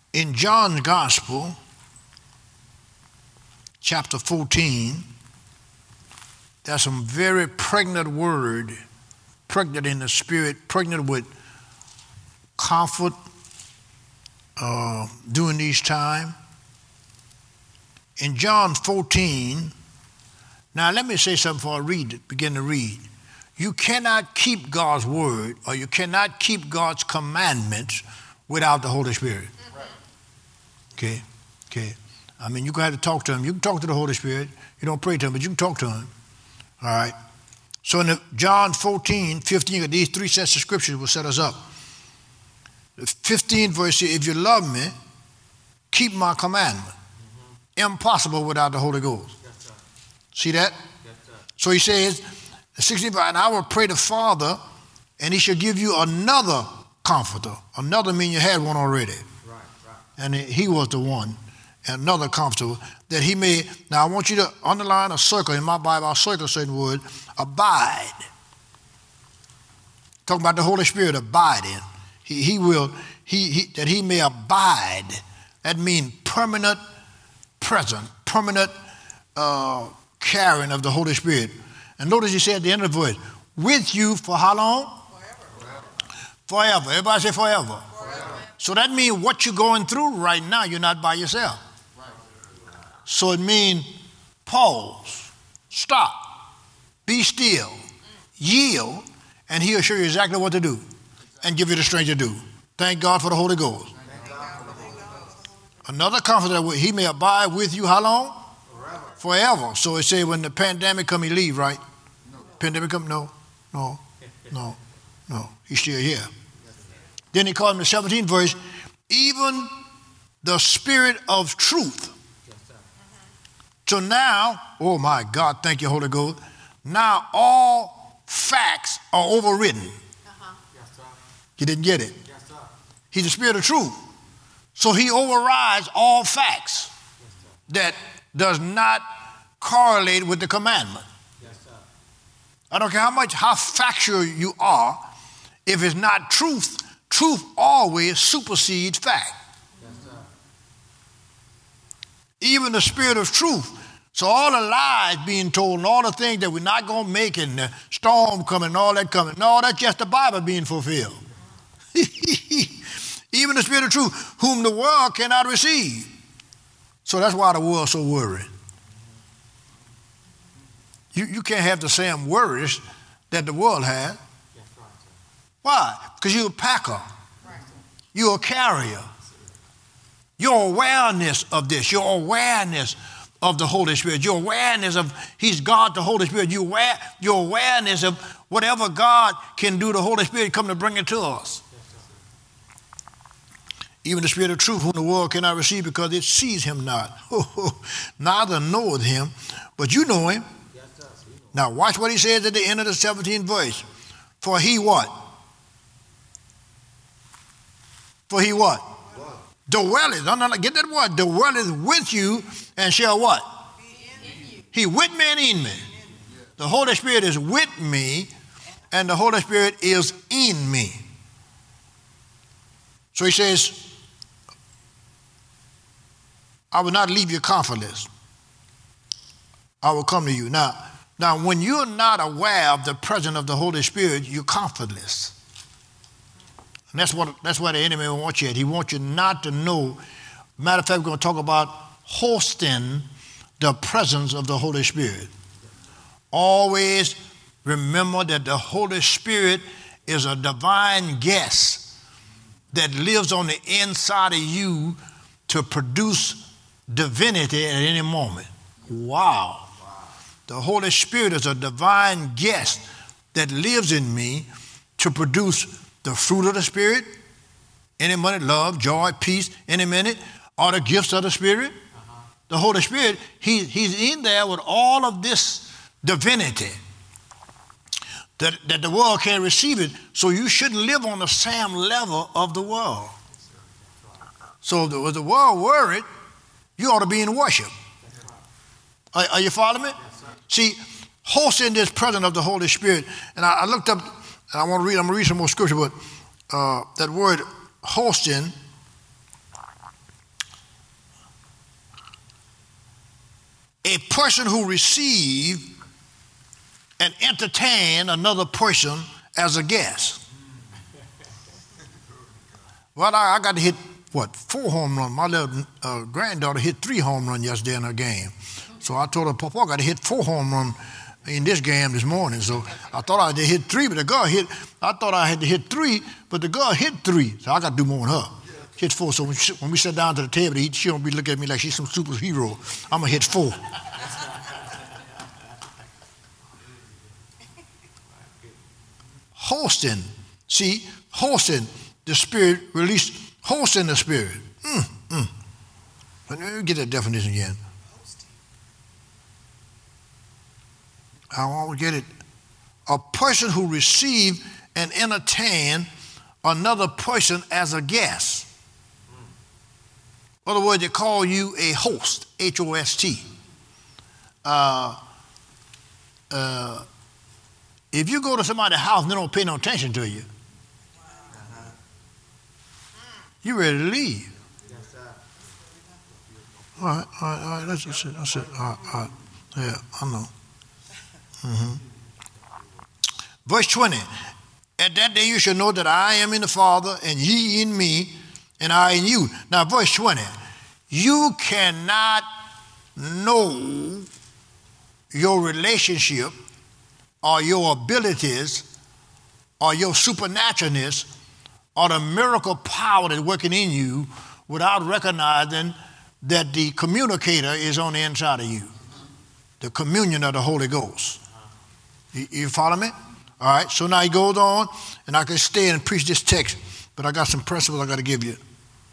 In John's Gospel, chapter 14, there's some very pregnant word, pregnant in the spirit, pregnant with comfort during these times. In John 14, now let me say something before I begin to read. You cannot keep God's word or you cannot keep God's commandments without the Holy Spirit. Okay. I mean, you're going to have to talk to him. You can talk to the Holy Spirit. You don't pray to him, but you can talk to him. All right. So in John 14, 15, these three sets of scriptures will set us up. The 15th verse says, if you love me, keep my commandment. Impossible without the Holy Ghost. Yes, see that? Yes, so he says, the 16th verse, and I will pray the Father, and he shall give you another comforter. Another means you had one already. Right. And he was the one. Another comforter, that he may, now I want you to underline a circle. In my Bible, I'll circle a certain word, abide. Talking about the Holy Spirit abiding. He will, that he may abide. That means permanent present, permanent carrying of the Holy Spirit. And notice he said at the end of the verse, with you for how long? Forever. Everybody say forever. So that means what you're going through right now, you're not by yourself. So it means pause, stop, be still, yield, and he'll show you exactly what to do and give you the strength to do. Thank God for the Holy Ghost. Another comforter, he may abide with you how long? Forever. So it says when the pandemic come, he leave, right? No. Pandemic come? No. He's still here. Then he called him the 17th verse, even the Spirit of truth. So now, oh my God, thank you, Holy Ghost. Now all facts are overridden. You didn't get it? He's the Spirit of truth. So he overrides all facts that does not correlate with the commandment. I don't care how factual you are, if it's not truth, truth always supersedes fact. Even the Spirit of truth. So all the lies being told and all the things that we're not going to make and the storm coming and all that coming, no, that's just the Bible being fulfilled. Even the Spirit of truth, whom the world cannot receive. So that's why the world's so worried. You can't have the same worries that the world has. Why? Because you're a packer. You're a carrier. Your awareness of this, your awareness of the Holy Spirit, your awareness of He's God, the Holy Spirit, your awareness of whatever God can do, the Holy Spirit come to bring it to us. Even the Spirit of truth, whom the world cannot receive because it sees him not. Neither knoweth him, but you know him. Now watch what he says at the end of the 17th verse. For he what? For he what? Dwelleth. Get that word. Dwelleth with you and shall what? He with me and in me. The Holy Spirit is with me and the Holy Spirit is in me. So he says, I will not leave you comfortless. I will come to you. Now, when you're not aware of the presence of the Holy Spirit, you're comfortless. And that's what the enemy wants you at. He wants you not to know. Matter of fact, we're going to talk about hosting the presence of the Holy Spirit. Always remember that the Holy Spirit is a divine guest that lives on the inside of you to produce divinity at any moment. Wow. The Holy Spirit is a divine guest that lives in me to produce the fruit of the Spirit, any minute, love, joy, peace, any minute, or the gifts of the Spirit. The Holy Spirit, he's in there with all of this divinity that the world can't receive it. So you shouldn't live on the same level of the world. So with the world worried, you ought to be in worship. Are you following me? See, hosting this presence of the Holy Spirit, and I looked up, and I'm going to read some more scripture, but that word hosting a person who receives and entertain another person as a guest. Well, I got to hit, 4 home runs. My little granddaughter hit 3 home runs yesterday in her game. So I told her, Papa, I got to hit 4 home runs in this game this morning. So I thought I did hit 3, but the girl I thought I had to hit 3, but the girl hit 3. So I got to do more than her. Hit 4. So when we sit down to the table to eat, she don't be looking at me like she's some superhero. I'm going to hit 4. Hosting. See, hosting the Spirit, release, hosting the Spirit. Let me get that definition again. I won't get it. A person who receives and entertain another person as a guest. In other words, they call you a host, H-O-S-T. If you go to somebody's house and they don't pay no attention to you, you're ready to leave. All right, that's it. All right. Yeah, I know. Verse 20, at that day you shall know that I am in the Father, and ye in me, and I in you. Now, verse 20, you cannot know your relationship or your abilities or your supernaturalness or the miracle power that's working in you without recognizing that the communicator is on the inside of you, the communion of the Holy Ghost. You follow me? All right, so now he goes on, and I can stay and preach this text, but I got some principles I got to give you.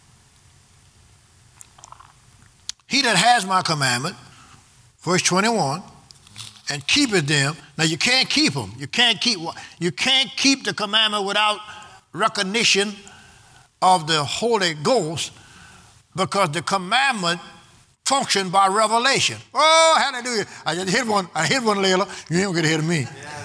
He that has my commandment, verse 21, and keepeth them. Now you can't keep them. You can't keep the commandment without recognition of the Holy Ghost, because the commandment function by revelation. Oh, hallelujah. I just hit one, Layla. You ain't gonna get ahead of me.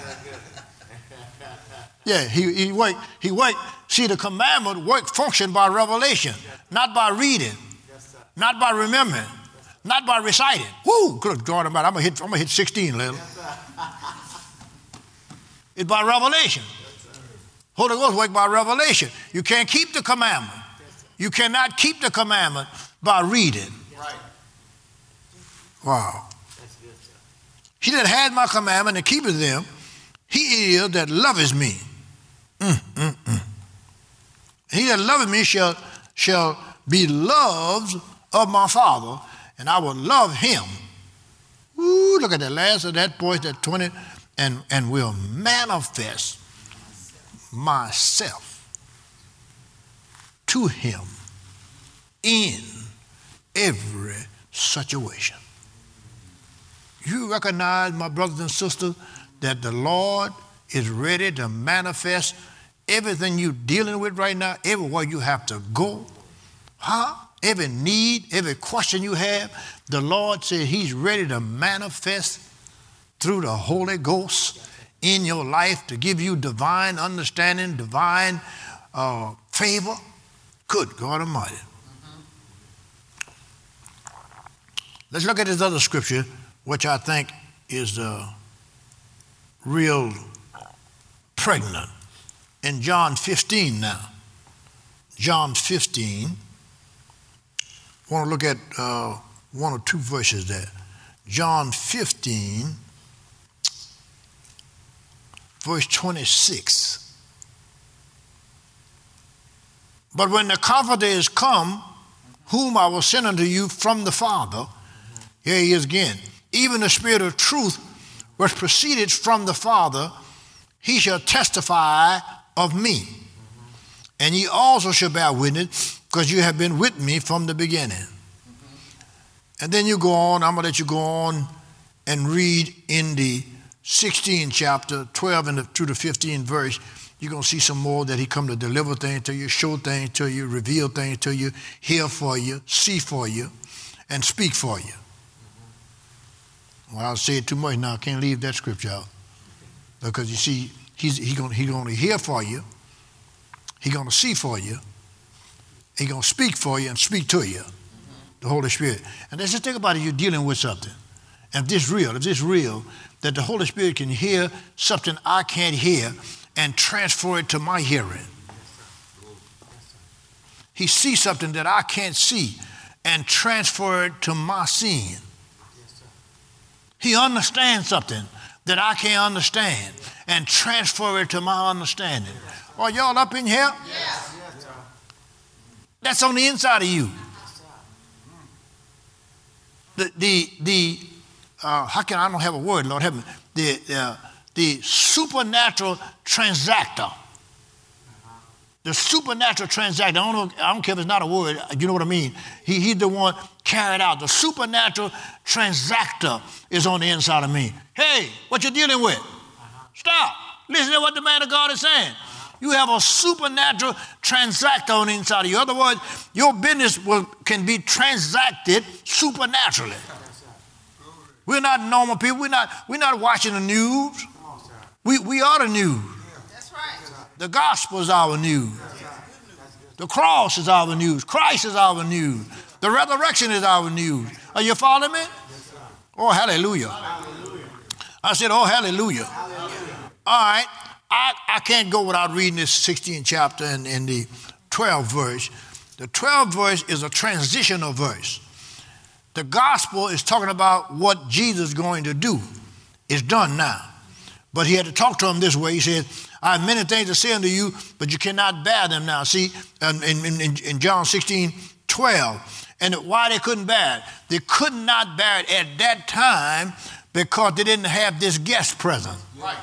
Yeah, he work. See, the commandment function by revelation, not by reading, not by remembering, not by reciting. Woo, good God Almighty, I'm gonna hit 16, Layla. It's by revelation. Holy Ghost work by revelation. You can't keep the commandment. You cannot keep the commandment by reading. Wow. He that has my commandment and keepeth them, he is that loveth me. He that loveth me shall be loved of my Father, and I will love him. Ooh, look at that last of that voice, that 20, and will manifest myself to him in every situation. You recognize, my brothers and sisters, that the Lord is ready to manifest everything you're dealing with right now, everywhere you have to go, every need, every question you have, the Lord said he's ready to manifest through the Holy Ghost in your life to give you divine understanding, divine favor. Good God Almighty. Let's look at this other scripture, which I think is real pregnant. In John 15 now. John 15. I want to look at 1 or 2 verses there. John 15, verse 26. But when the Comforter is come, whom I will send unto you from the Father, here he is again, even the Spirit of truth, which proceeded from the Father, he shall testify of me. And ye also shall bear witness, because you have been with me from the beginning. And then you go on, I'm going to let you go on and read in the 16th chapter, 12 through the 15th verse. You're going to see some more that he come to deliver things to you, show things to you, reveal things to you, hear for you, see for you, and speak for you. Well, I'll say it too much now. I can't leave that scripture out. Because you see, he's going to hear for you. He's going to see for you. He's going to speak for you and speak to you. The Holy Spirit. And let's just think about it. You're dealing with something. if this is real, that the Holy Spirit can hear something I can't hear and transfer it to my hearing. He sees something that I can't see and transfer it to my seeing. He understands something that I can't understand and transfer it to my understanding. Are y'all up in here? Yes. That's on the inside of you. I don't have a word, Lord help me. The supernatural transactor. The supernatural transactor. I don't care if it's not a word. You know what I mean. He's the one carried out. The supernatural transactor is on the inside of me. Hey, what you dealing with? Stop. Listen to what the man of God is saying. You have a supernatural transactor on the inside of you. In other words, your business can be transacted supernaturally. We're not normal people. We're not watching the news. We are the news. That's right. The gospel is our news. The cross is our news. Christ is our news. The resurrection is our news. Are you following me? Oh, hallelujah. I said, oh, hallelujah. All right. I can't go without reading this 16th chapter and the 12th verse. The 12th verse is a transitional verse. The gospel is talking about what Jesus is going to do. It's done now. But he had to talk to him this way. He said, I have many things to say unto you, but you cannot bear them now. See, in John 16:12. And why they couldn't bear it? They could not bear it at that time because they didn't have this guest present. Right.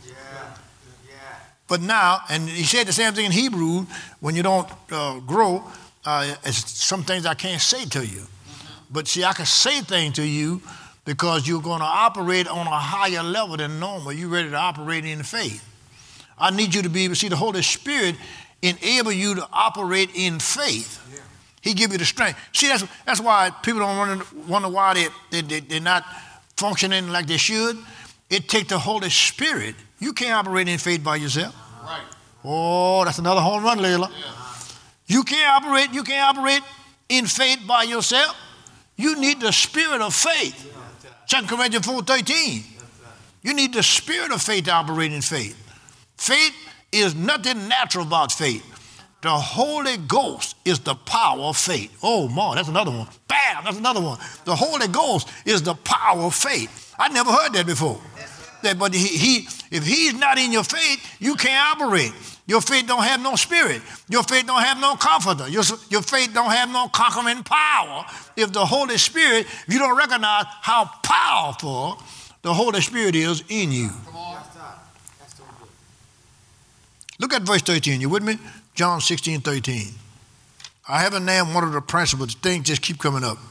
But now, and he said the same thing in Hebrew, when you don't grow, some things I can't say to you. But see, I can say things to you because you're going to operate on a higher level than normal. You're ready to operate in faith. I need you to be able to see the Holy Spirit enable you to operate in faith. Yeah. He give you the strength. See, that's why people don't wonder why they're not functioning like they should. It takes the Holy Spirit. You can't operate in faith by yourself. Right. Oh, that's another home run, Layla. Yeah. You can't operate in faith by yourself. You need the spirit of faith. 2 Corinthians 4:13. You need the spirit of faith to operate in faith. Faith is nothing natural about faith. The Holy Ghost is the power of faith. Oh, man, that's another one. Bam, that's another one. The Holy Ghost is the power of faith. I never heard that before. But if he's not in your faith, you can't operate. Your faith don't have no spirit. Your faith don't have no comforter. Your faith don't have no conquering power. If the Holy Spirit, if you don't recognize how powerful the Holy Spirit is in you. Come on. Look at verse 13. You with me? John 16:13. I haven't named one of the principles. Things just keep coming up.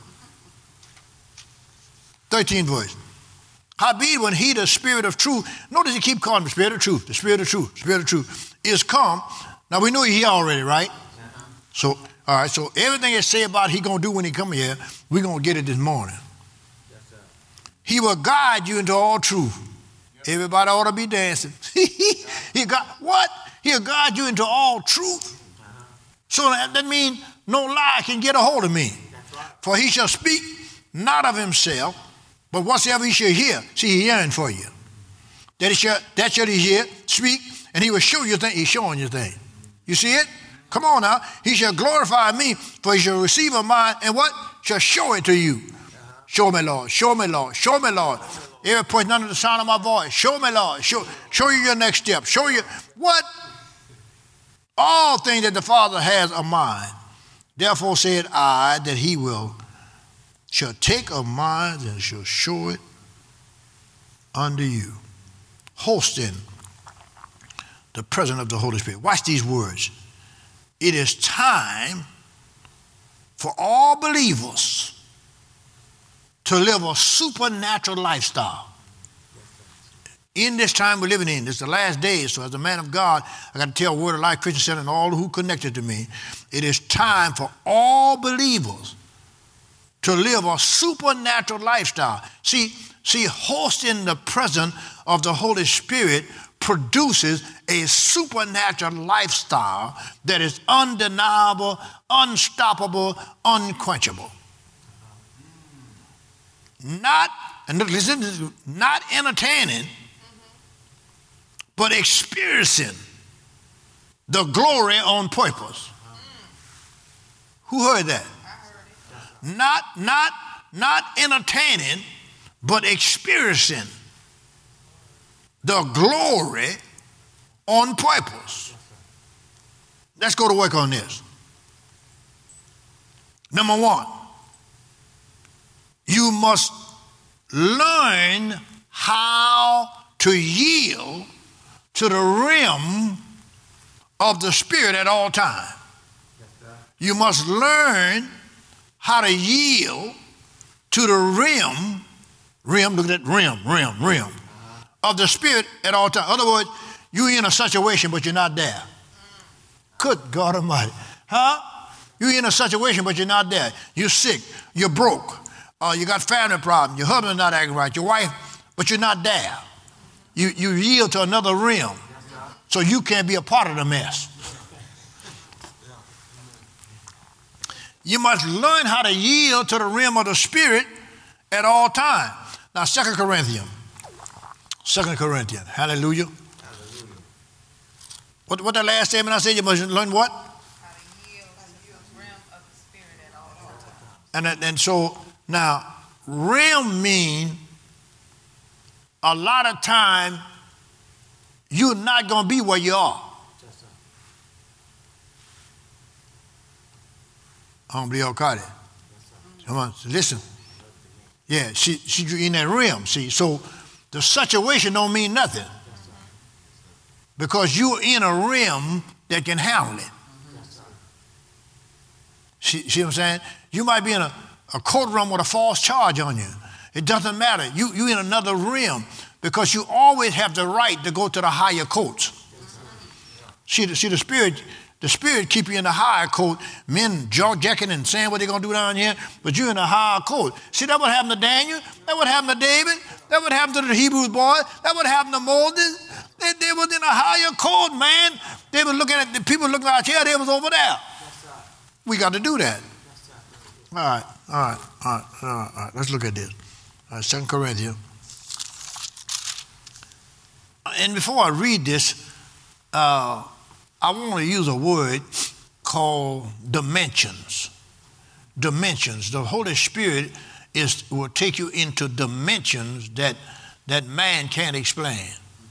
13th verse. Howbeit, when he, the Spirit of truth, notice he keep calling the Spirit of truth, the Spirit of truth, the Spirit of truth, is come. Now we know he here already, right? So, all right, so everything it say about he going to do when he come here, we're going to get it this morning. He will guide you into all truth. Everybody ought to be dancing. He'll guide you into all truth. So that means no lie can get a hold of me. For he shall speak not of himself, but whatsoever he shall hear, see, he's hearing for you. That shall he hear, speak, and he will show you things. He's showing you things. You see it? Come on now. He shall glorify me, for he shall receive of mine, and what? Shall show it to you. Show me, Lord. Show me, Lord. Show me, Lord. Every point under the sound of my voice. Show me, Lord. Show you your next step. Show you what? All things that the Father has are mine. Therefore said I that he shall take of mine and shall show it unto you. Hosting the presence of the Holy Spirit. Watch these words. It is time for all believers to live a supernatural lifestyle. In this time we're living in, it's the last days, so as a man of God, I got to tell Word of Life Christian Center and all who connected to me, it is time for all believers to live a supernatural lifestyle. See, hosting the presence of the Holy Spirit produces a supernatural lifestyle that is undeniable, unstoppable, unquenchable. Not and listen, not entertaining, but experiencing the glory on purpose. Who heard that? Not entertaining, but experiencing the glory on purpose. Let's go to work on this. Number one, you must learn how to yield to the realm of the Spirit at all times. You must learn how to yield to the realm, look at that realm of the Spirit at all times. In other words, you're in a situation, but you're not there. Good God Almighty. Huh? You're in a situation, but you're not there. You're sick. You're broke. You got family problems. Your husband's not acting right. Your wife, but you're not there. You yield to another realm, so you can't be a part of the mess. You must learn how to yield to the realm of the Spirit at all times. Now, 2 Corinthians. Hallelujah. What the last statement I said? You must learn what? How to yield to the realm of the Spirit at all times. And so now, realm means a lot of time you're not going to be where you are. I don't believe y'all caught it. Come on, listen. Yeah, she in that realm. See, so the situation don't mean nothing because you're in a realm that can handle it. See what I'm saying? You might be in a courtroom with a false charge on you. It doesn't matter. You're in another realm because you always have the right to go to the higher courts. See the Spirit keep you in the higher court, men jaw-jacking and saying what they're going to do down here, but you're in the higher court. See, that what happened to Daniel. That what happened to David. That what happened to the Hebrew boy. That what happened to Moses. They was in a higher court, man. They were looking at the people looking out here. They was over there. We got to do that. All right. Let's look at this. 2 Corinthians. And before I read this, I want to use a word called dimensions. Dimensions. The Holy Spirit will take you into dimensions that man can't explain.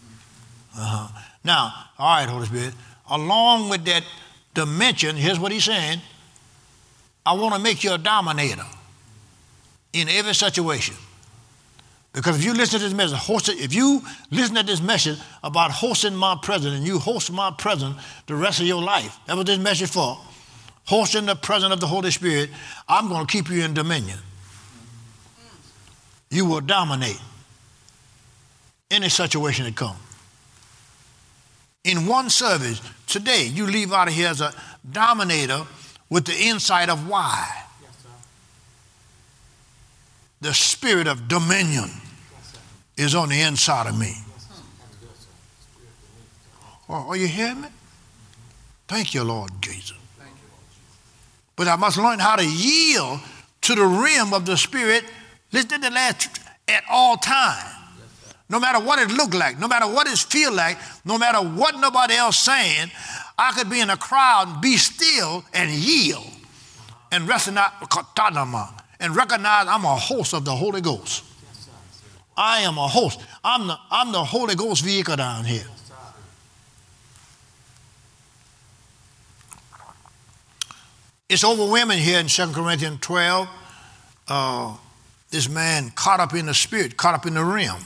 Now, all right, Holy Spirit, along with that dimension, here's what he's saying. I want to make you a dominator in every situation. Because if you listen to this message, if you listen to this message about hosting my presence and you host my presence the rest of your life, that's what this message for. Hosting the presence of the Holy Spirit, I'm going to keep you in dominion. You will dominate any situation that comes. In one service, today, you leave out of here as a dominator with the insight of why. Yes, sir. The spirit of dominion is on the inside of me. Are you hearing me? Thank you, Lord Jesus. But I must learn how to yield to the realm of the Spirit. Listen to the last at all times. No matter what it look like, no matter what it feel like, no matter what nobody else saying, I could be in a crowd, be still and yield and recognize I'm a host of the Holy Ghost. I am a host. I'm the Holy Ghost vehicle down here. It's overwhelming here in 2 Corinthians 12. This man caught up in the Spirit, caught up in the realm.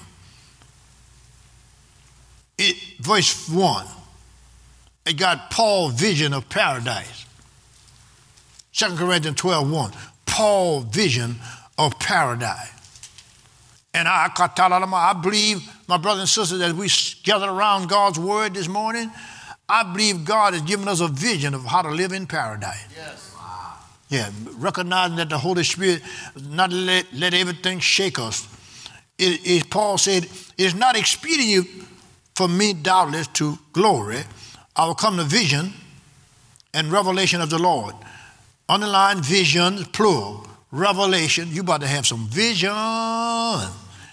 Verse 1, it got Paul's vision of paradise. 2 Corinthians 12:1, Paul's vision of paradise. And I believe, my brothers and sisters, as we gather around God's word this morning, I believe God has given us a vision of how to live in paradise. Yes. Wow. Yeah, recognizing that the Holy Spirit not let everything shake us. Paul said, it is not expedient for me, doubtless, to glory. I will come to vision and revelation of the Lord. Underline vision, plural. Revelation, you about to have some vision.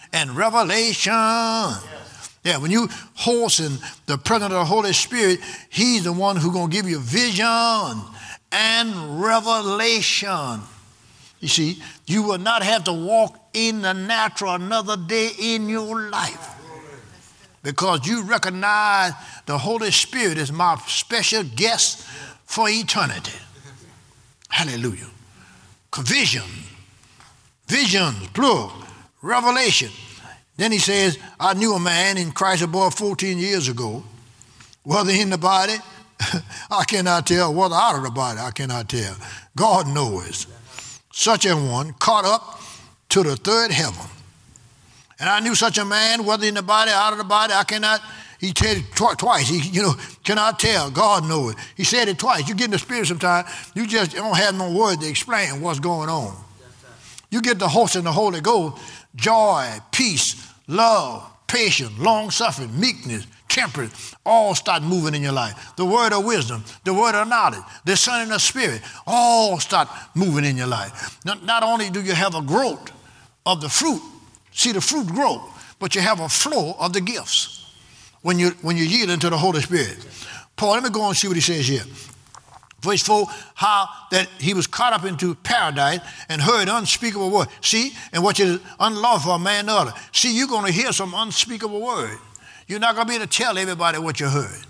and revelation. Yeah, when you host in the presence of the Holy Spirit, he's the one who's going to give you vision and revelation. You see, you will not have to walk in the natural another day in your life because you recognize the Holy Spirit is my special guest for eternity. Hallelujah. Vision, visions, plural, revelation. Then he says, I knew a man in Christ above 14 years ago, whether in the body, I cannot tell, whether out of the body, I cannot tell. God knows. Such a one caught up to the third heaven. And I knew such a man, whether in the body, out of the body, I cannot, he said it twice, he cannot tell, God knows. He said it twice. You get in the Spirit sometimes, you just don't have no word to explain what's going on. You get the host and the Holy Ghost, joy, peace, love, patience, long-suffering, meekness, temperance, all start moving in your life. The word of wisdom, the word of knowledge, the Son and the Spirit, all start moving in your life. Not only do you have a growth of the fruit, see the fruit grow, but you have a flow of the gifts when you yield into the Holy Spirit. Paul, let me go and see what he says here. Verse 4, how that he was caught up into paradise and heard unspeakable word. See, and what is unlawful for a man to utter. See, you're going to hear some unspeakable word. You're not going to be able to tell everybody what you heard.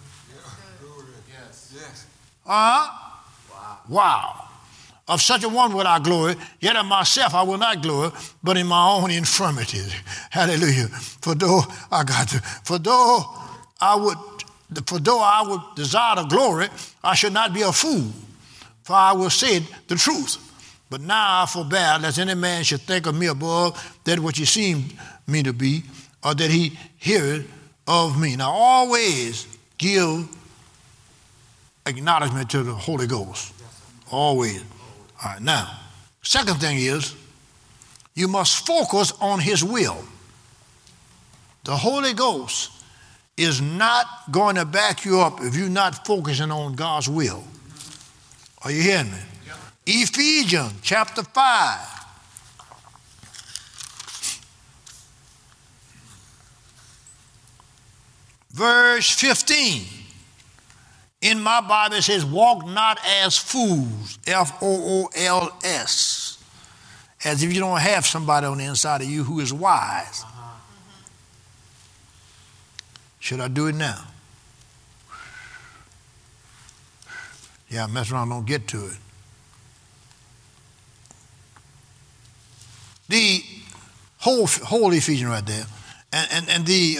Yes. Wow. Of such a one will I glory, yet of myself I will not glory, but in my own infirmities. Hallelujah. For though I would desire the glory, I should not be a fool, for I will say the truth. But now I forbear, lest any man should think of me above that which he seemed me to be, or that he heareth of me. Now always give acknowledgement to the Holy Ghost. Always. All right, now, second thing is, you must focus on his will. The Holy Ghost is not going to back you up if you're not focusing on God's will. Are you hearing me? Yep. Ephesians chapter 5. Verse 15. In my Bible it says, walk not as fools, F-O-O-L-S, as if you don't have somebody on the inside of you who is wise. Should I do it now? Yeah, I mess around, don't get to it. The whole Ephesians right there, and the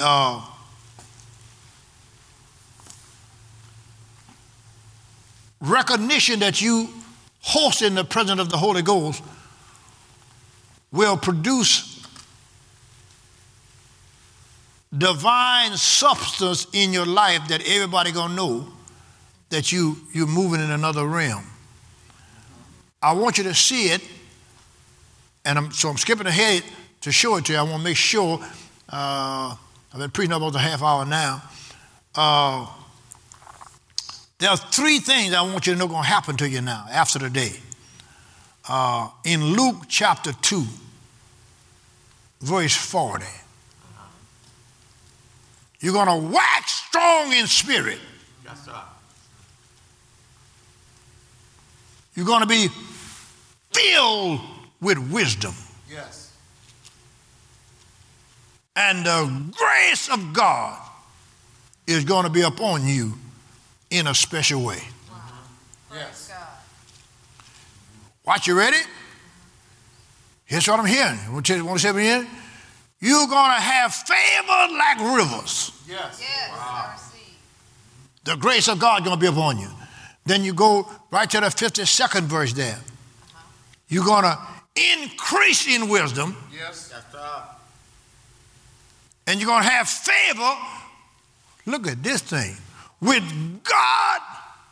recognition that you host in the presence of the Holy Ghost will produce divine substance in your life that everybody gonna know that you're moving in another realm. I want you to see it, and I'm skipping ahead to show it to you. I want to make sure. I've been preaching about a half hour now. There are three things I want you to know going to happen to you now after the day. In Luke chapter 2, verse 40. You're going to wax strong in spirit. Yes, sir. You're going to be filled with wisdom. Yes. And the grace of God is going to be upon you in a special way. Wow. Yes. God. Watch, you ready? Here's what I'm hearing. Want to say it again? You're going to have favor like rivers. Yes. Yes, Wow. I receive. The grace of God is going to be upon you. Then you go right to the 52nd verse there. You're going to increase in wisdom. Yes. Yes, sir. And you're going to have favor. Look at this thing. With God.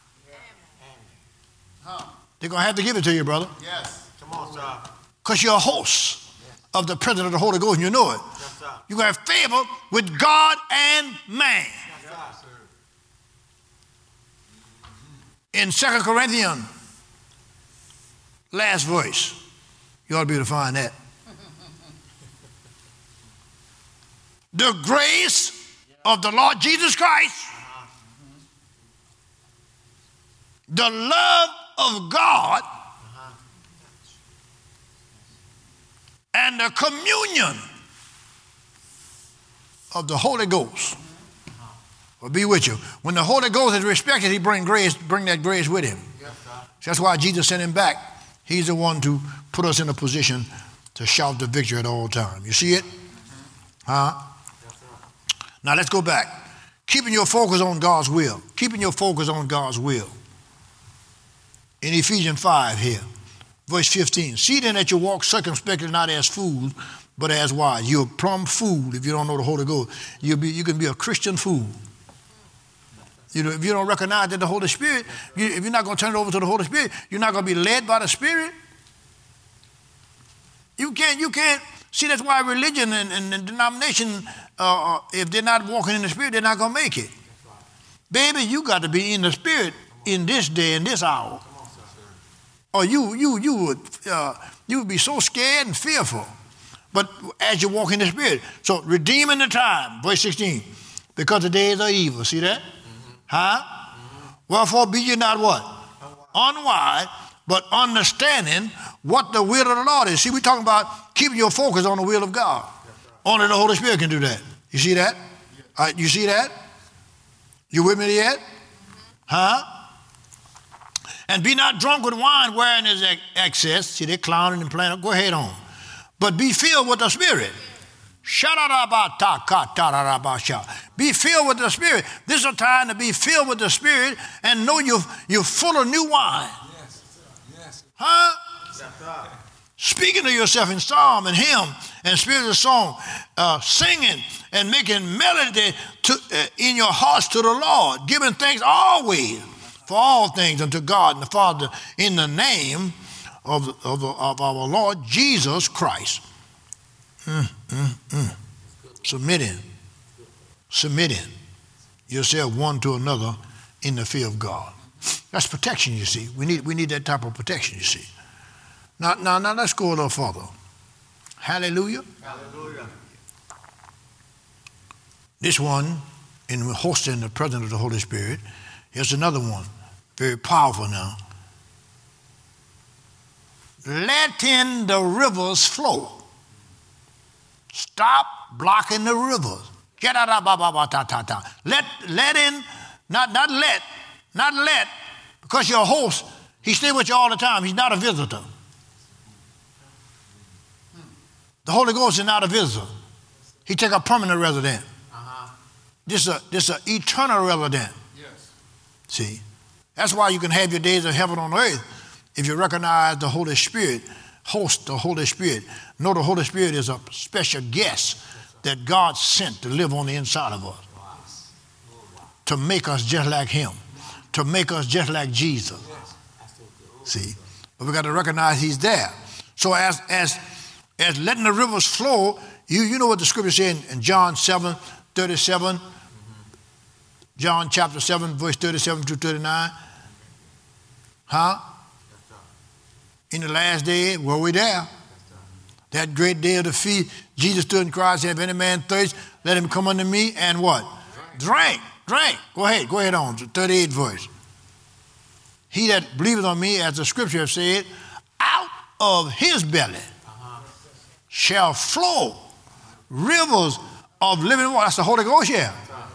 They're going to have to give it to you, brother. Yes. Come on, sir. Because you're a host of the presence of the Holy Ghost and you know it. Yes, sir. You're going to have favor with God and man. Yes, sir. In 2 Corinthians, last verse, you ought to be able to find that. the grace of the Lord Jesus Christ, the love of God, and the communion of the Holy Ghost will be with you. When the Holy Ghost is respected, he bring that grace with him. That's why Jesus sent him back. He's the one to put us in a position to shout the victory at all times. You see it? Huh? Now let's go back. Keeping your focus on God's will. Keeping your focus on God's will. In Ephesians 5 here, verse 15. See then that you walk circumspectly, not as fools, but as wise. You're a plumb fool if you don't know the Holy Ghost. You can be a Christian fool. You know, if you don't recognize that the Holy Spirit, if you're not going to turn it over to the Holy Spirit, you're not going to be led by the Spirit. You can't. See, that's why religion and denomination, if they're not walking in the Spirit, they're not going to make it. Baby, you got to be in the Spirit in this day and this hour. Or you would be so scared and fearful. But as you walk in the Spirit, so redeeming the time, verse 16, because the days are evil. See that? Huh? Wherefore be ye not what? Unwise, but understanding what the will of the Lord is. See, we're talking about keeping your focus on the will of God. Only the Holy Spirit can do that. You see that? You see that? You with me yet? Huh? And be not drunk with wine wherein is excess. See, they're clowning and playing. Go ahead on. But be filled with the Spirit. Be filled with the Spirit. This is a time to be filled with the Spirit and know you're full of new wine. Yes. Huh? Speaking to yourself in psalm and hymn and spiritual song, singing and making melody in your hearts to the Lord, giving thanks always for all things unto God and the Father in the name of our Lord Jesus Christ. Submitting yourself one to another in the fear of God. That's protection, you see. We need that type of protection, you see. Now let's go a little further. Hallelujah. Hallelujah. This one, in hosting the presence of the Holy Spirit, here's another one, very powerful now. Letting the rivers flow. Stop blocking the rivers. Get out of not let, because you're a host, he stays with you all the time. He's not a visitor. The Holy Ghost is not a visitor. He take a permanent resident. This is an eternal resident. Yes. See, that's why you can have your days of heaven on earth if you recognize the Holy Spirit, host the Holy Spirit. Know the Holy Spirit is a special guest that God sent to live on the inside of us, to make us just like him, to make us just like Jesus. See, but we got to recognize he's there. So as letting the rivers flow, you know what the scripture said in John 7:37, John chapter 7, verse 37 through 39. Huh? In the last day, were we there? That great day of the feast, Jesus stood and cried, saying, if any man thirst, let him come unto me and what? Drink. Go ahead on, 38th verse. He that believeth on me, as the scripture has said, out of his belly shall flow rivers of living water. That's the Holy Ghost, yeah.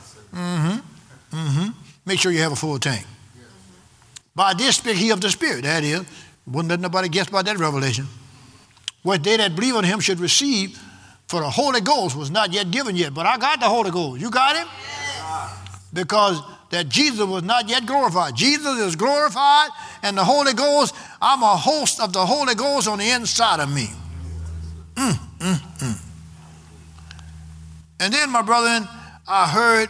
Make sure you have a full tank. By this speak he of the Spirit, that is. Wouldn't let nobody guess about that revelation. What they that believe on him should receive, for the Holy Ghost was not yet given yet. But I got the Holy Ghost. You got him? Yes. Because that Jesus was not yet glorified. Jesus is glorified, and the Holy Ghost, I'm a host of the Holy Ghost on the inside of me. And then, my brethren, I heard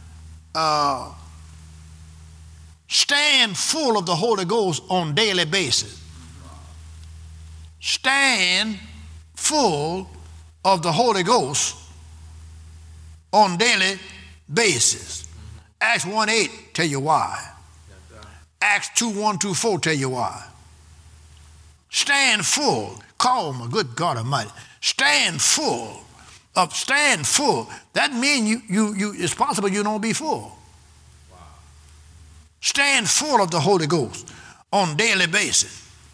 stand full of the Holy Ghost on a daily basis. Stand full of the Holy Ghost on a daily basis. Acts 1:8 tell you why. Acts 2:1-4 tell you why. Stand full. Call my good God Almighty. Stand full of staying full. That means it's possible you don't be full. Wow. Staying full of the Holy Ghost on a daily basis.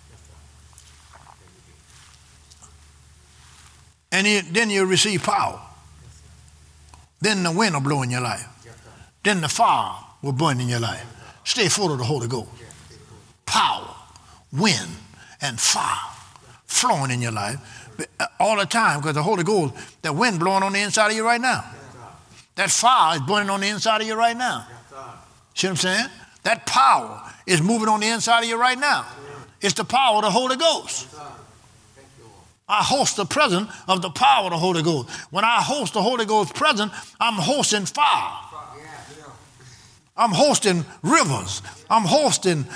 And then you receive power. Then the wind will blow in your life. Then the fire will burn in your life. Stay full of the Holy Ghost. Power, wind, and fire flowing in your life all the time, because the Holy Ghost, that wind blowing on the inside of you right now. That fire is burning on the inside of you right now. See what I'm saying? That power is moving on the inside of you right now. It's the power of the Holy Ghost. I host the presence of the power of the Holy Ghost. When I host the Holy Ghost presence, I'm hosting fire. I'm hosting rivers. I'm hosting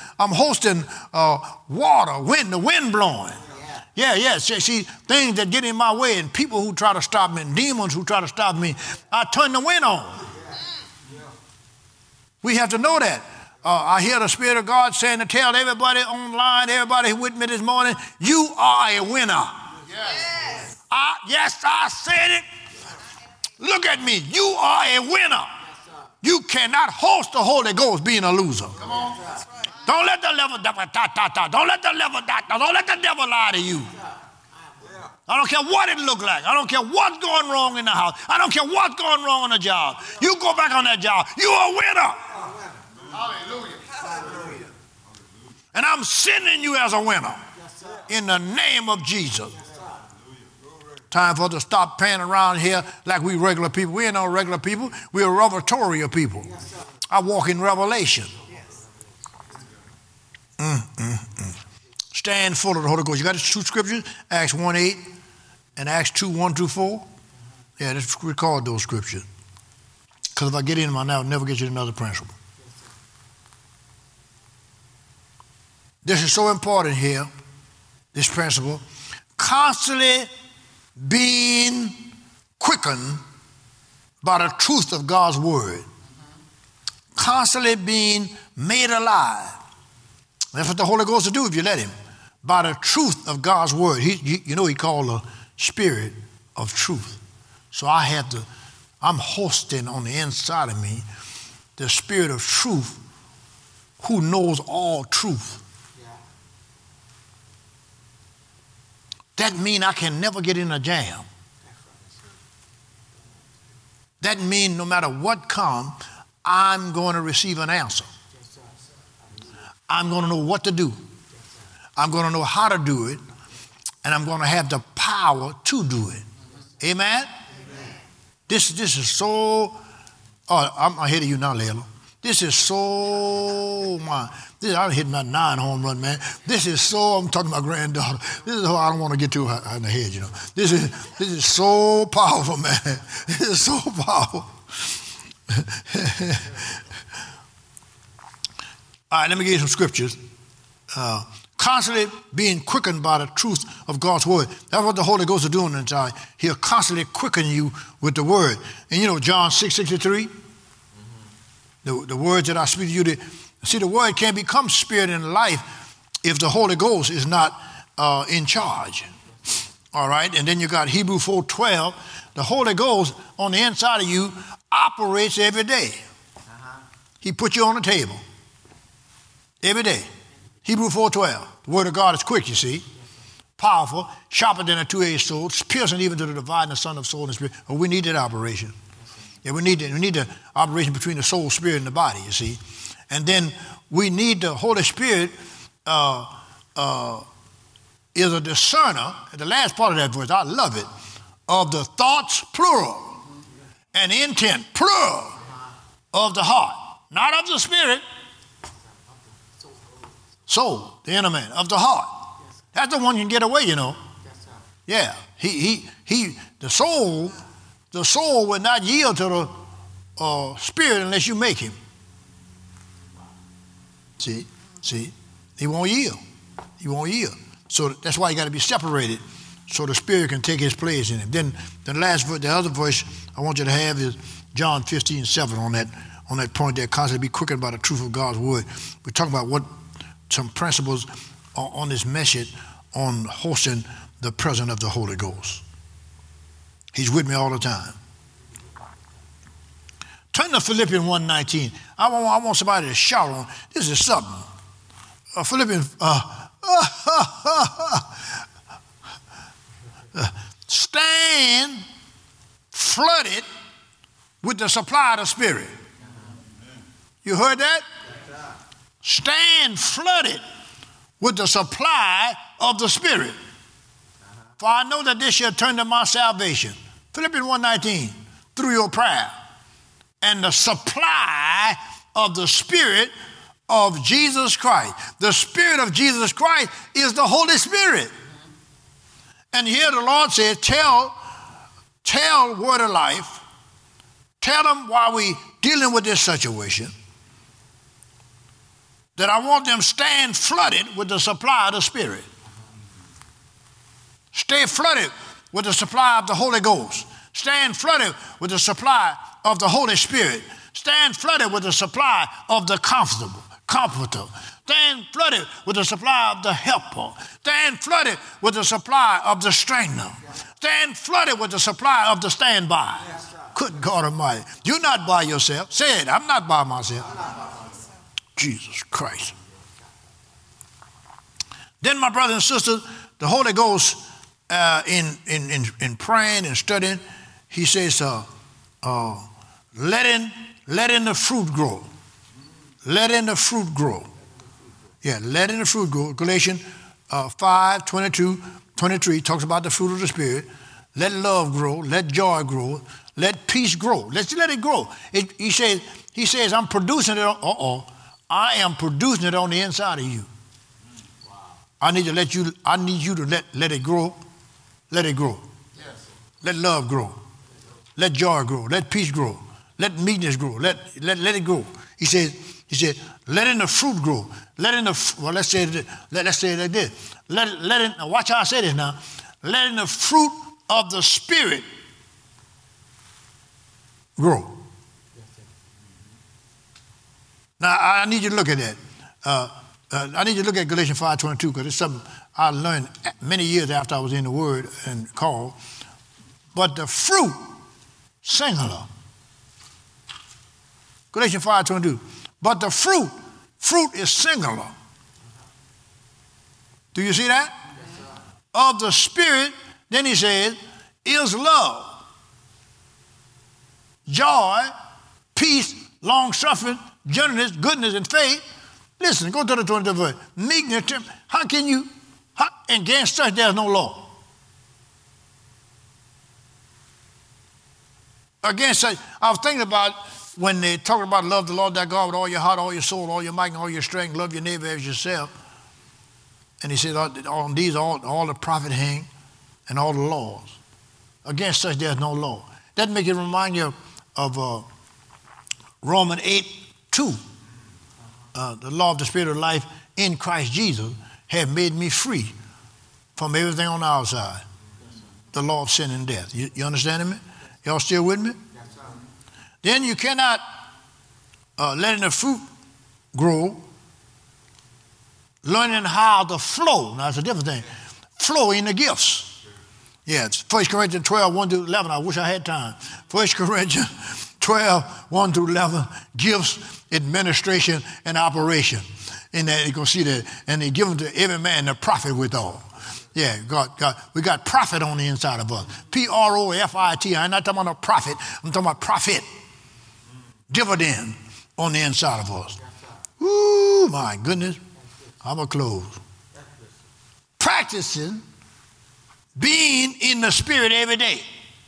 water, wind, the wind blowing. Yeah. See, things that get in my way and people who try to stop me and demons who try to stop me, I turn the wind on. We have to know that. I hear the Spirit of God saying to tell everybody online, everybody with me this morning, you are a winner. Yes, I said it. Look at me. You are a winner. You cannot host the Holy Ghost being a loser. Come on. Don't let the devil lie to you. I don't care what it look like. I don't care what's going wrong in the house. I don't care what's going wrong on the job. You go back on that job. You're a winner. Hallelujah. And I'm sending you as a winner in the name of Jesus. Time for us to stop playing around here like we regular people. We ain't no regular people. We're revelatorial people. I walk in revelation. Stand full of the Holy Ghost. You got the two scriptures, Acts 1:8 and Acts 2:1-4. Yeah, let's record those scriptures. Because if I get in them, I'll never get you another principle. This is so important here, this principle. Constantly being quickened by the truth of God's word. Constantly being made alive. That's what the Holy Ghost will do if you let him. By the truth of God's word. He called the spirit of truth. So I'm hosting on the inside of me the spirit of truth who knows all truth. That means I can never get in a jam. That means no matter what comes, I'm going to receive an answer. I'm going to know what to do. I'm going to know how to do it. And I'm going to have the power to do it. Amen? This is so, I'm ahead of you now, Layla. This is so, I'm hitting my 9 home run, man. This is so, I'm talking to my granddaughter. This is how I don't want to get too high in the head, you know. This is so powerful, man. This is so powerful. All right, let me give you some scriptures. Constantly being quickened by the truth of God's word. That's what the Holy Ghost is doing inside. He'll constantly quicken you with the word. And you know, John 6:63, the words that I speak to you, see, the word can't become spirit in life if the Holy Ghost is not in charge. All right, and then you got Hebrews 4:12. The Holy Ghost on the inside of you operates every day. He puts you on the table every day. Hebrews 4:12. The word of God is quick, you see, powerful, sharper than a two-edged sword, piercing even to the dividing asunder of soul and spirit. Oh, we need that operation. Yeah, we need the operation between the soul, spirit, and the body, you see. And then we need the Holy Spirit is a discerner, the last part of that verse, I love it, of the thoughts, plural, and intent, plural, of the heart. Not of the spirit, soul, the inner man, of the heart. That's the one you can get away, you know. Yeah, the soul will not yield to the spirit unless you make him. See, he won't yield. He won't yield. So that's why you got to be separated, so the spirit can take his place in him. Then the last verse, the other verse I want you to have is John 15:7 on that point there. Constantly be quickened by the truth of God's word. We're talking about some principles on this message on hosting the presence of the Holy Ghost. He's with me all the time. Turn to Philippians 1:19. I want somebody to shout on. This is something. Philippians, stand flooded with the supply of the Spirit. You heard that? Stand flooded with the supply of the Spirit. For I know that this shall turn to my salvation. Philippians 1:19, through your prayer. And the supply of the Spirit of Jesus Christ. The Spirit of Jesus Christ is the Holy Spirit. And here the Lord says, tell Word of Life, tell them while we dealing with this situation, that I want them stand flooded with the supply of the Spirit. Stay flooded with the supply of the Holy Ghost. Stand flooded with the supply of the Holy Spirit. Stand flooded with the supply of the Comforter. Stand flooded with the supply of the Helper. Stand flooded with the supply of the Strengthener. Stand flooded with the supply of the Standby. Good God Almighty. You're not by yourself. Say it, I'm not by myself. Jesus Christ. Then, my brothers and sisters, the Holy Ghost, in praying and studying, he says, letting the fruit grow. Letting the fruit grow. Yeah, letting the fruit grow. Galatians 5:22-23 talks about the fruit of the Spirit. Let love grow. Let joy grow. Let peace grow. Let's let it grow. He says, I'm producing it. I am producing it on the inside of you. Wow. I need you to let it grow. Let it grow. Yes. Let love grow. Let joy grow. Let peace grow. Let meekness grow. Let it grow. He said, letting the fruit grow. Let's say it like this. Watch how I say this now. Letting the fruit of the Spirit grow. Now, I need you to look at that. I need you to look at Galatians 5:22 because it's something I learned many years after I was in the Word and called. But the fruit, singular. Galatians 5:22. But the fruit is singular. Do you see that? Yes, of the Spirit, then he says, is love, joy, peace, long-suffering, gentleness, goodness, and faith. Listen, go to the 20th verse. Meekness, against such there's no law. Against such, I was thinking about when they talk about love the Lord thy God with all your heart, all your soul, all your might, and all your strength, love your neighbor as yourself. And he said, on these all the prophet hang and all the laws. Against such there's no law. That make it remind you of Romans 8:2. The law of the Spirit of life in Christ Jesus have made me free from everything on the outside. The law of sin and death. You understand me? Y'all still with me? Then you cannot letting the fruit grow, learning how to flow. Now, it's a different thing. Flow in the gifts. Yeah, it's 1 Corinthians 12, 1-11. I wish I had time. 1 Corinthians 12, 1-11, gifts, administration, and operation. And then you're going to see that. And they give them to every man the profit withal. Yeah, God, we got profit on the inside of us. Profit. I'm not talking about a profit. I'm talking about profit. Dividend on the inside of us. Ooh, my goodness. I'm going to close. Practicing being in the Spirit every day.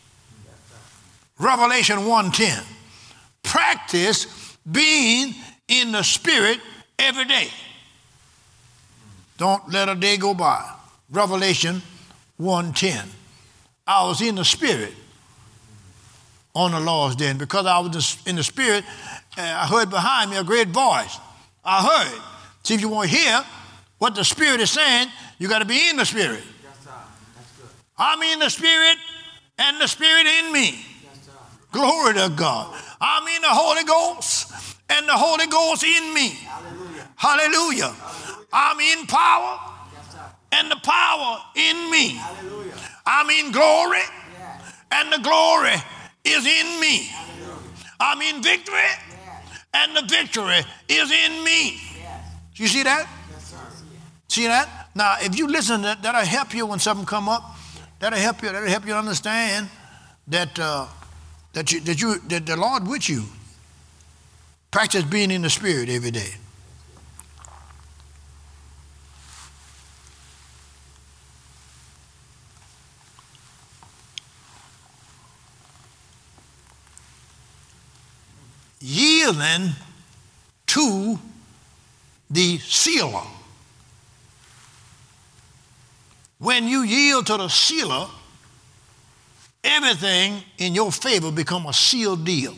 Revelation 1:10. Practice being in the Spirit every day. Don't let a day go by. Revelation 1:10. I was in the Spirit on the Lord's day. And because I was in the Spirit, I heard behind me a great voice. I heard. See, if you want to hear what the Spirit is saying, you got to be in the Spirit. Yes, sir. That's good. I'm in the Spirit and the Spirit in me. Yes, sir. Glory to God. I'm in the Holy Ghost and the Holy Ghost in me. Hallelujah. Hallelujah. Hallelujah. I'm in power, yes, and the power in me. Hallelujah. I'm in glory, yes, and the glory is in me. I'm in victory, and the victory is in me. You see that? See that? Now, if you listen, that'll help you when something come up. That'll help you. That'll help you understand that the Lord with you. Practice being in the Spirit every day. Yielding to the sealer. When you yield to the sealer, everything in your favor become a sealed deal.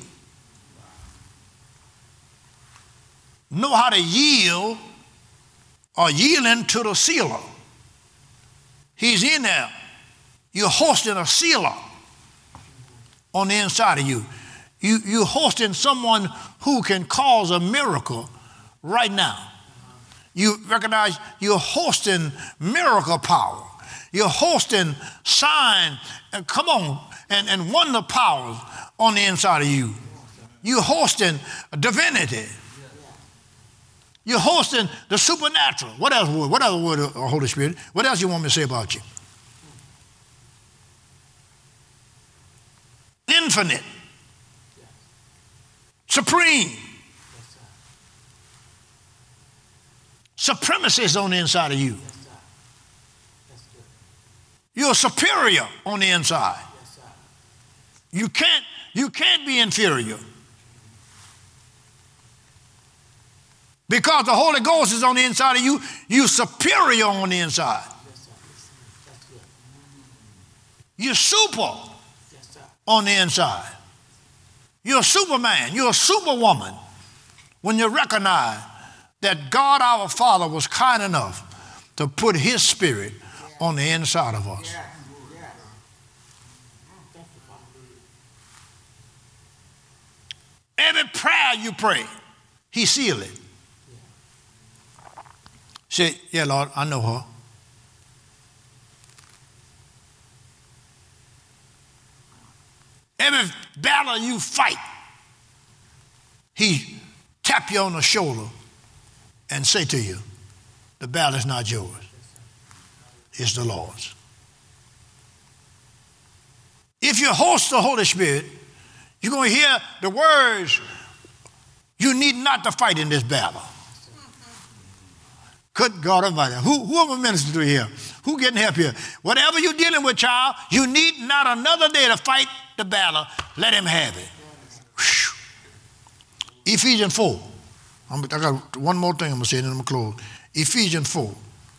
Know how to yield or yielding to the sealer. He's in there. You're hosting a sealer on the inside of you. You're hosting someone who can cause a miracle right now. You recognize you're hosting miracle power. You're hosting sign, come on, and wonder powers on the inside of you. You're hosting divinity. You're hosting the supernatural. What else word of Holy Spirit? What else you want me to say about you? Infinite. Supreme. Supremacy is on the inside of you. You're superior on the inside. You can't be inferior. Because the Holy Ghost is on the inside of you, you're superior on the inside. You're super on the inside. You're a superman. You're a superwoman when you recognize that God our Father was kind enough to put his Spirit on the inside of us. Every prayer you pray, he sealed it. Say, yeah, Lord, I know her. Every battle you fight, he tap you on the shoulder and say to you, the battle is not yours. It's the Lord's. If you host the Holy Spirit, you're going to hear the words, you need not to fight in this battle. Good God Almighty. Who am I ministering to here? Who getting help here? Whatever you're dealing with, child, you need not another day to fight the battle. Let him have it. Whew. Ephesians 4. I got one more thing I'm going to say, and then I'm going to close. Ephesians 4.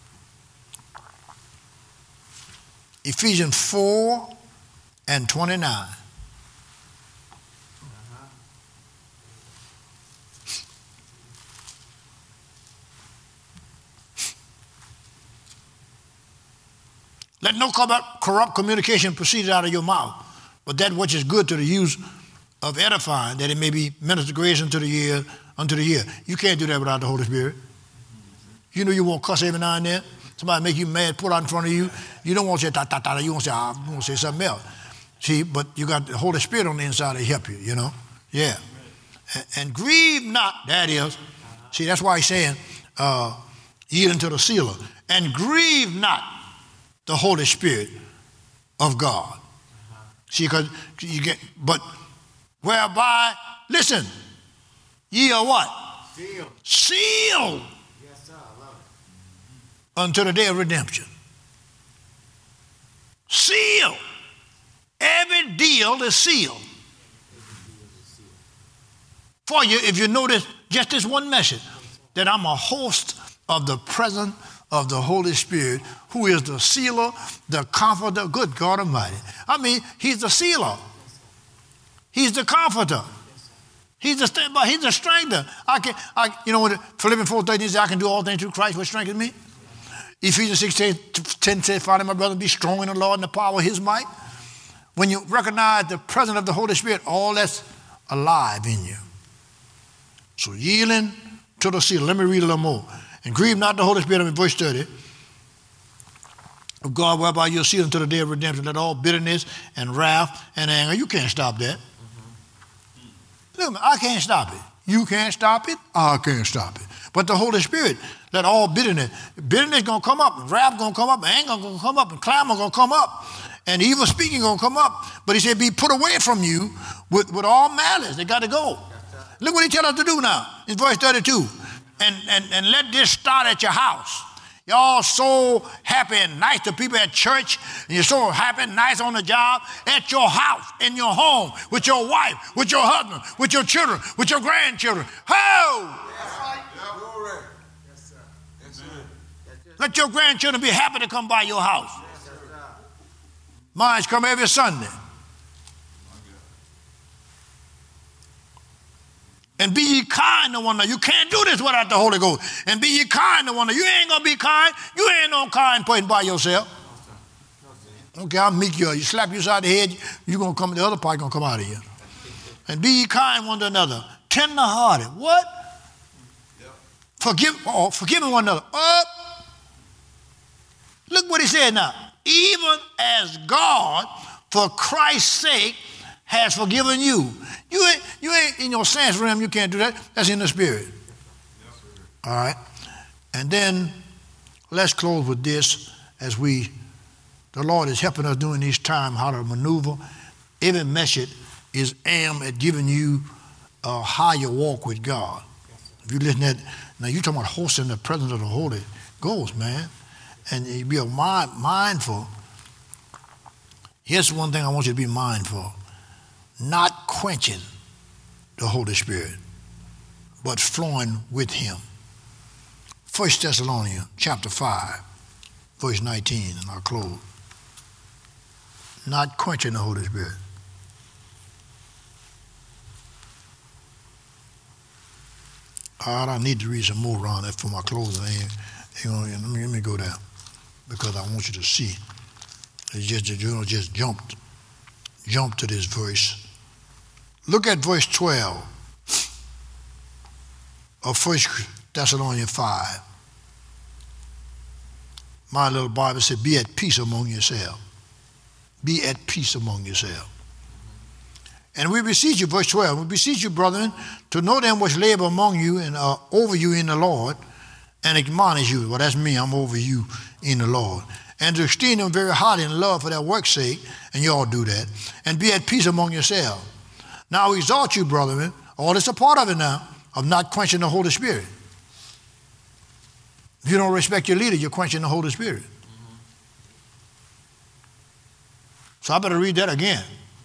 Ephesians 4 and 29. Let no corrupt communication proceed out of your mouth, but that which is good to the use of edifying, that it may be minister grace unto the year. You can't do that without the Holy Spirit. You know you won't cuss every now and then. Somebody make you mad, put out in front of you. You don't want to say ta-ta-ta. You want to say something else. See, but you got the Holy Spirit on the inside to help you, you know. Yeah. And grieve not, that is. See, that's why he's saying, yielding to the sealer. And grieve not the Holy Spirit of God. See, because you get, but whereby, listen, ye are what? Sealed. Sealed. Yes, sir, I love it. Until the day of redemption. Sealed. Every deal is sealed. For you, if you notice just this one message, that I'm a host of the presence of the Holy Spirit, who is the sealer, the comforter. Good God Almighty. I mean, he's the sealer. He's the comforter. He's the strengthener. Philippians 4:13 says, I can do all things through Christ which strengthens me. Ephesians 6:10 says, finally, my brother, be strong in the Lord and the power of his might. When you recognize the presence of the Holy Spirit, all that's alive in you. So yielding to the sealer. Let me read a little more. And grieve not the Holy Spirit, in verse 30. of God whereby you'll see until the day of redemption. Let all bitterness and wrath and anger. You can't stop that. Look, I can't stop it. You can't stop it. I can't stop it. But the Holy Spirit, let all bitterness going to come up, and wrath going to come up, and anger going to come up, and clamor going to come up, and evil speaking going to come up. But he said, be put away from you with all malice. They got to go. Look what he tells us to do now in verse 32. And let this start at your house. Y'all so happy and nice to people at church, and you're so happy and nice on the job, at your house, in your home, with your wife, with your husband, with your children, with your grandchildren. Ho! Let your grandchildren be happy to come by your house. Mine's come every Sunday. And be ye kind to one another. You can't do this without the Holy Ghost. And be ye kind to one another. You ain't going to be kind. You ain't no kind person by yourself. Okay, I'll meet you. You slap you upside the head, you're going to come, the other part going to come out of you. And be ye kind one to another. Tender-hearted. What? Yep. Forgiving one another. Up. Look what he said now. Even as God, for Christ's sake, has forgiven you. You ain't in your sense realm, you can't do that. That's in the spirit. Yes, all right. And then let's close with this as the Lord is helping us during this time how to maneuver. Every message is aimed at giving you a higher walk with God. If you listen to that, now you're talking about hosting the presence of the Holy Ghost, man. And you be mindful. Here's one thing I want you to be mindful. Not quenching the Holy Spirit, but flowing with him. 1 Thessalonians chapter 5, verse 19, and I'll close. Not quenching the Holy Spirit. All right, I need to read some more around that for my closing. Let me go there because I want you to see. It's just jump to this verse. Look at verse 12 of 1 Thessalonians 5. My little Bible said, be at peace among yourselves. Be at peace among yourselves. And we beseech you, verse 12, we beseech you, brethren, to know them which labor among you and are over you in the Lord, and admonish you. Well, that's me. I'm over you in the Lord. And to esteem them very highly in love for their work's sake, and you all do that, and be at peace among yourselves. Now we exhort you, brethren, all this a part of it now, of not quenching the Holy Spirit. If you don't respect your leader, you're quenching the Holy Spirit. So I better read that again.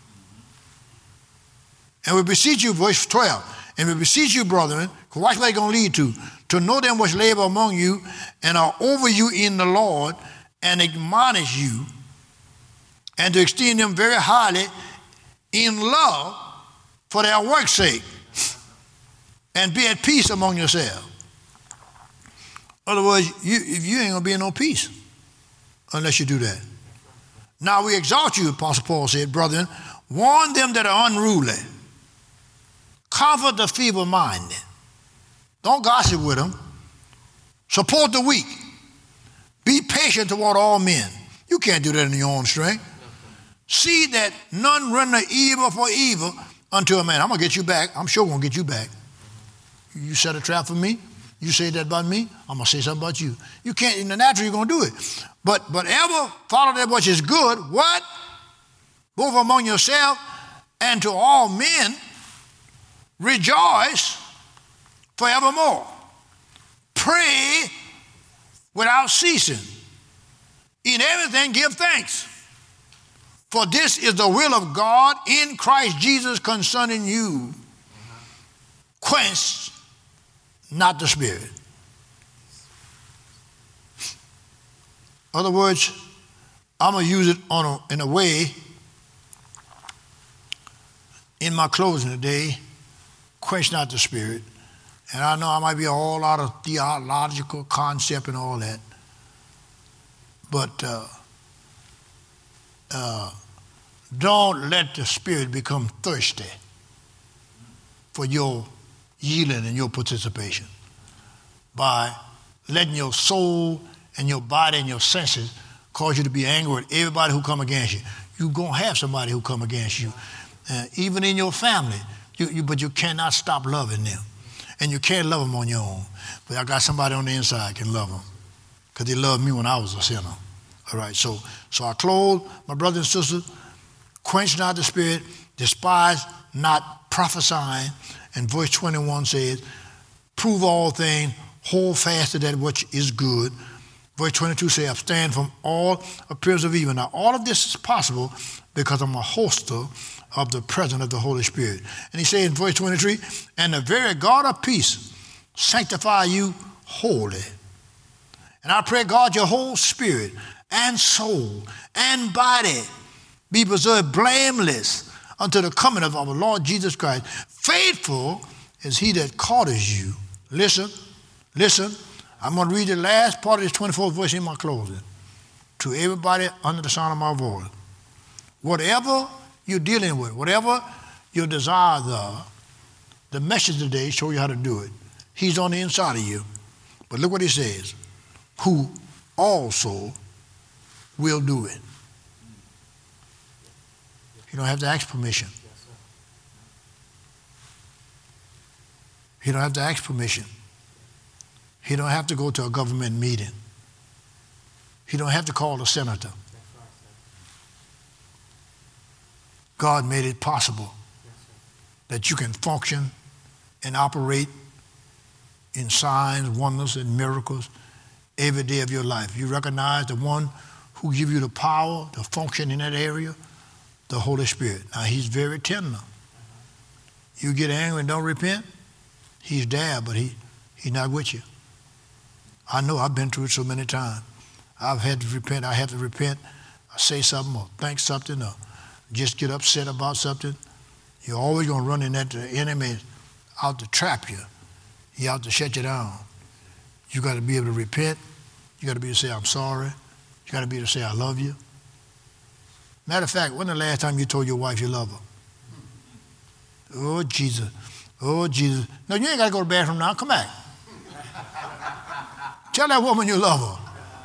And we beseech you, verse 12, and we beseech you, brethren, because watch what it's going to lead to know them which labor among you and are over you in the Lord, and admonish you, and to esteem them very highly in love for their work's sake, and be at peace among yourselves. In other words, you ain't going to be in no peace unless you do that. Now we exhort you, Apostle Paul said, brethren, warn them that are unruly. Comfort the feeble-minded. Don't gossip with them. Support the weak. Be patient toward all men. You can't do that in your own strength. See that none render evil for evil unto a man. I'm going to get you back. I'm sure I'm going to get you back. You set a trap for me. You say that about me. I'm going to say something about you. You can't, in the natural, you're going to do it. But ever follow that which is good. What? Both among yourself and to all men. Rejoice forevermore. Pray without ceasing. In everything give thanks. For this is the will of God in Christ Jesus concerning you. Quench not the Spirit. In other words, I'm going to use it in a way in my closing today. Quench not the Spirit. And I know I might be all out of theological concept and all that. But don't let the Spirit become thirsty for your yielding and your participation by letting your soul and your body and your senses cause you to be angry with everybody who come against you. You're going to have somebody who come against you. Even in your family, but you cannot stop loving them. And you can't love them on your own. But I got somebody on the inside can love them because they loved me when I was a sinner. All right, so I close, my brothers and sisters, quench not the spirit, despise not prophesying. And verse 21 says, prove all things, hold fast to that which is good. Verse 22 says, abstain from all appearance of evil. Now, all of this is possible because I'm a hoster of the presence of the Holy Spirit. And he says in verse 23, and the very God of peace sanctify you wholly. And I pray, God, your whole spirit and soul and body be preserved blameless unto the coming of our Lord Jesus Christ. Faithful is he that calleth you. Listen. I'm going to read the last part of this 24th verse in my closing. To everybody under the sound of my voice. Whatever you're dealing with, whatever your desires are, the message today show you how to do it. He's on the inside of you. But look what he says. Who also will do it. You don't have to ask permission. You don't have to ask permission. He don't have to go to a government meeting. He don't have to call a senator. God made it possible that you can function and operate in signs, wonders, and miracles every day of your life. You recognize the one who gives you the power to function in that area, the Holy Spirit. Now, he's very tender. You get angry and don't repent, he's there, but he's not with you. I know I've been through it so many times. I've had to repent. I have to repent. I say something or think something or just get upset about something. You're always going to run in that the enemy is out to trap you. He's out to shut you down. You got to be able to repent. You got to be able to say, I'm sorry. You got to be able to say, I love you. Matter of fact, when the last time you told your wife you love her? Oh, Jesus. Oh, Jesus. No, you ain't got to go to the bathroom now. Come back. Tell that woman you love her.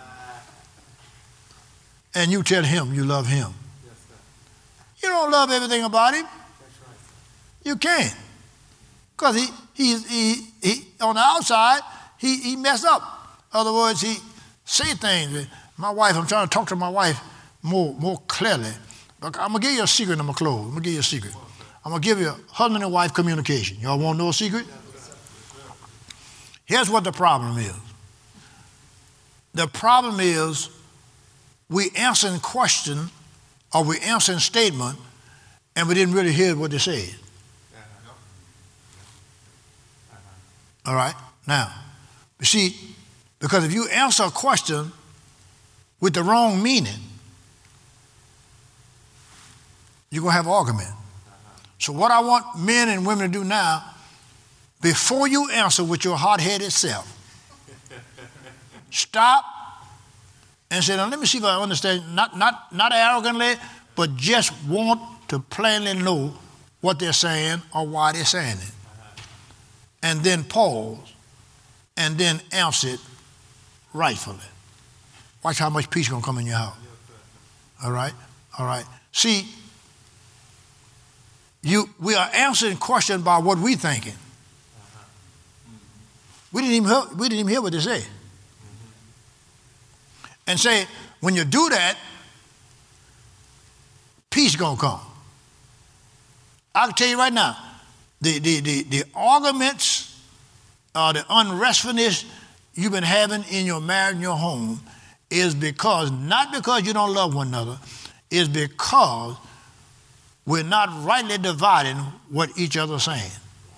And you tell him you love him. You don't love everything about him. You can't. Because he on the outside, he messed up. In other words, he say things. My wife, I'm trying to talk to my wife more clearly. But I'm going to give you a secret and I'm going to close. I'm going to give you a secret. I'm going to give you husband and wife communication. Y'all want to know a secret? Here's what the problem is. The problem is we answering question or we answering statement and we didn't really hear what they said. All right? Now, you see, because if you answer a question with the wrong meaning, you're going to have an argument. So what I want men and women to do now, before you answer with your hot-headed self, stop and say, now let me see if I understand, not arrogantly, but just want to plainly know what they're saying or why they're saying it. And then pause and then answer it rightfully. Watch how much peace is going to come in your house. All right? All right. See, we are answering questions by what we're thinking. We didn't even hear what they said. And say, when you do that, peace is going to come. I can tell you right now, the arguments or the unrestfulness you've been having in your marriage and your home is because, not because you don't love one another, is because we're not rightly dividing what each other is saying.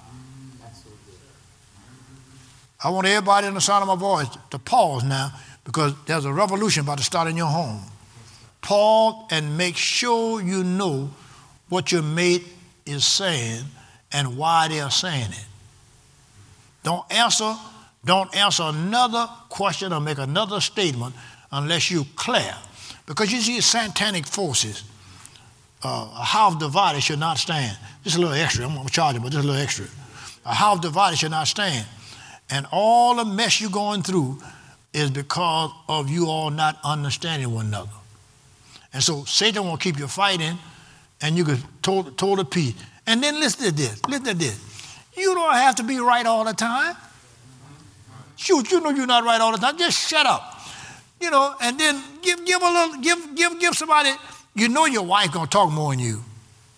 I want everybody in the sound of my voice to pause now because there's a revolution about to start in your home. Pause and make sure you know what your mate is saying and why they are saying it. Don't answer another question or make another statement unless you're clear. Because you see satanic forces, a house divided should not stand. Just a little extra. I'm going to charge you, but just a little extra. A house divided should not stand. And all the mess you're going through is because of you all not understanding one another. And so Satan won't keep you fighting, and you can total peace. And then listen to this. You don't have to be right all the time. Shoot, you know you're not right all the time. Just shut up. You know, and then give somebody, you know your wife gonna talk more than you.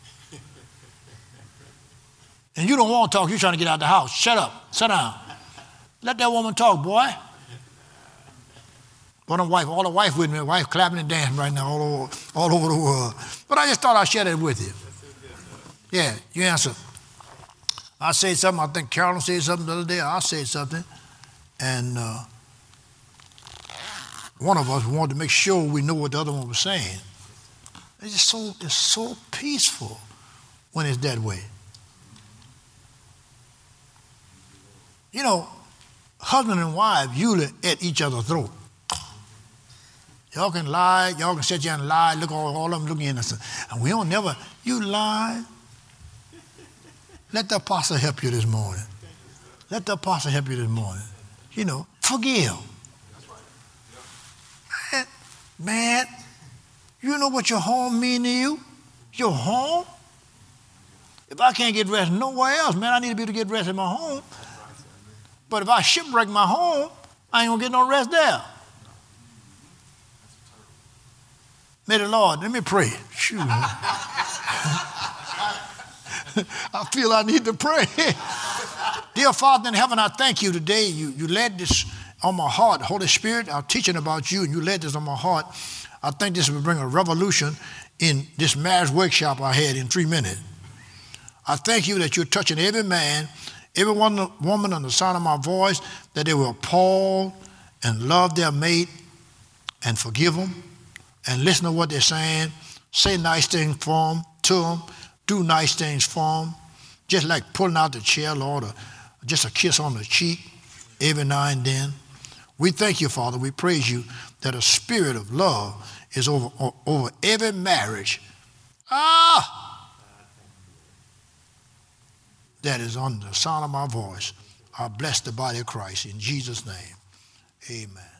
And you don't want to talk, you're trying to get out the house. Shut up, sit down. Let that woman talk, boy. All the wife with me, wife clapping and dancing right now all over the world. But I just thought I'd share that with you. Yeah, you answer. I said something, I think Carolyn said something the other day, I said something, and one of us wanted to make sure we know what the other one was saying. It's so peaceful when it's that way. You know, husband and wife usually at each other's throat. Y'all can lie, y'all can sit there and lie, look all of them looking innocent. And we don't never, you lie. Let the apostle help you this morning. Let the apostle help you this morning. You know, forgive. Man, you know what your home mean to you? Your home? If I can't get rest nowhere else, man, I need to be able to get rest in my home. But if I shipwreck my home, I ain't gonna get no rest there. May the Lord, let me pray. Shoot. I feel I need to pray. Dear Father in heaven, I thank you today. You led this on my heart. Holy Spirit, I'm teaching about you, and you led this on my heart. I think this will bring a revolution in this marriage workshop I had in 3 minutes. I thank you that you're touching every man, every woman on the sound of my voice, that they will pause and love their mate and forgive them and listen to what they're saying, say nice things for them, to them, do nice things for them, just like pulling out the chair, Lord, or just a kiss on the cheek every now and then. We thank you, Father. We praise you that a spirit of love is over every marriage. That is on the sound of my voice. I bless the body of Christ in Jesus' name. Amen.